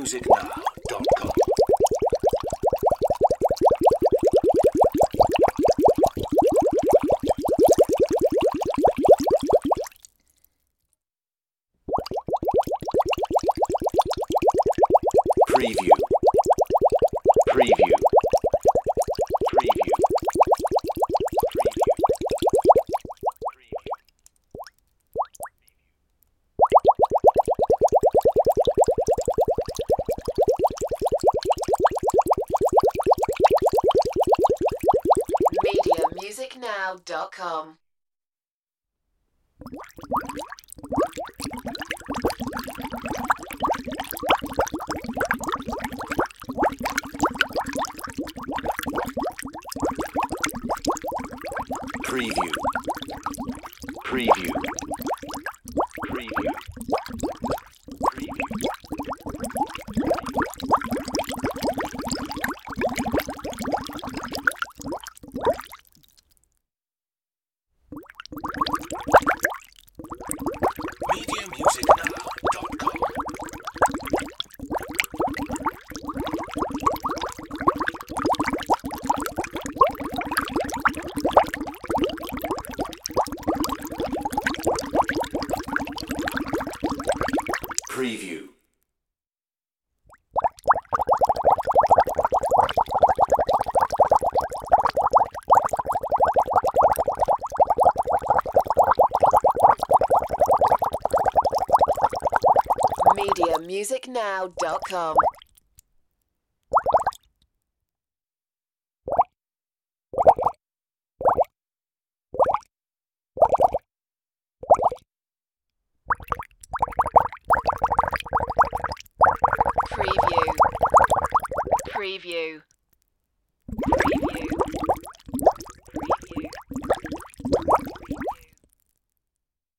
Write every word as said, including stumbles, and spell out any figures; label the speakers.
Speaker 1: music now dot com. Preview. Preview. Preview.
Speaker 2: media music now dot com.
Speaker 1: Preview. Preview. Preview. media music now dot com. Preview.
Speaker 2: media music now dot com. Preview. Preview. Preview.